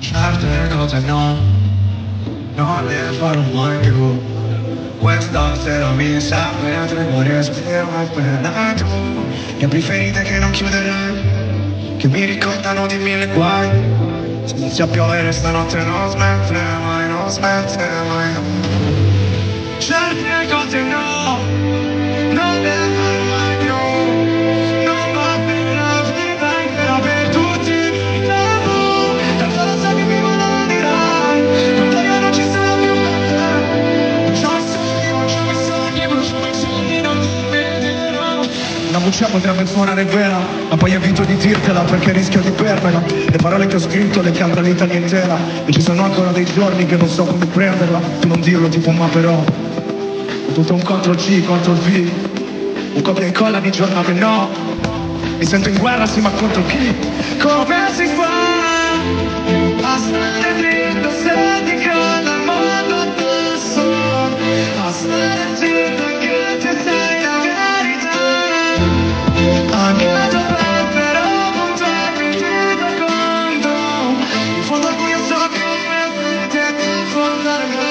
Certe cose no, non le farò mai più. Questa sera mi sa mentre non respiro appena tu. Le preferite che non chiuderai, che mi ricordano di mille guai. Se inizia a piovere stanotte non smette mai, non smette mai. Certe cose no, non le farò mai più. Non va bene la vita intera per tutti i tabù. Tanto lo sai che mi malederai, quando io non ci sarò più per te. Bruciamo i sogni, non ti vedrò. La voce potrebbe suonare vera, ma poi evito di dirtela perché rischio di perderla. Le parole che ho scritto le canto l'Italia intera, e ci sono ancora dei giorni che non so come prenderla. Tu non dirlo tipo ma però tutto un CTRL-C, CTRL-V, un copia e incolla di giornate no. Mi sento in guerra sì ma contro chi? Come si fa a stare dritto se ti crolla il mondo addosso? A stare zitto che ti sei la verità. Anche la tua però puntarmi ti do conto. In fondo al buio so come te ti fonderò.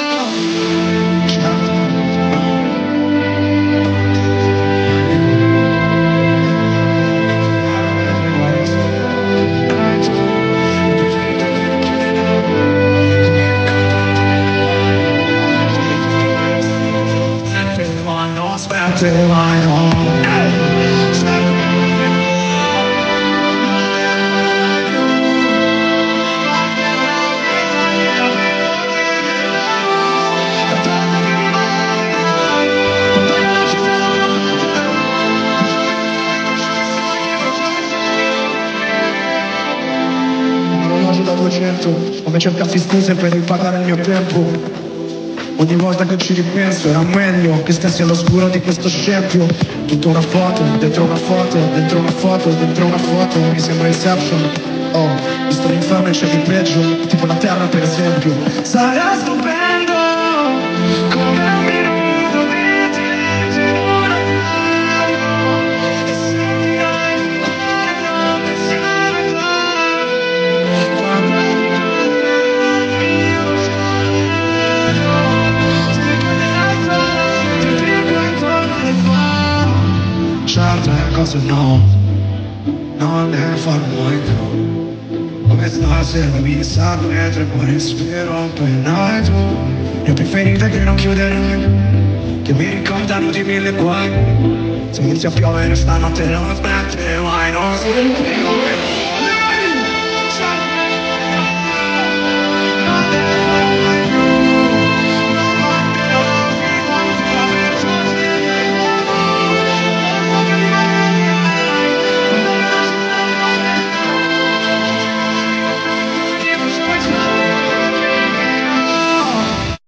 Da 200, come cercassi scuse per ripagare il mio tempo. Ogni volta che ci ripenso era meglio che stessi all'oscuro di questo scempio. Tutta una foto, dentro una foto, dentro una foto, dentro una foto. Mi sembra Inception. Oh, visto l'inferno e c'è di peggio, tipo la terra per esempio. Sarà stupendo come un minuto di silenzio in una radio. E sentirai il cuore non pensare mai. Quando io certe cose no, non le farò mai più. Come stasera mi sa mentre poi respiro appena tu. Le preferite che non chiuderai, che mi ricordano di mille guai. Se inizia a piovere stanotte non smette mai, non smette mai.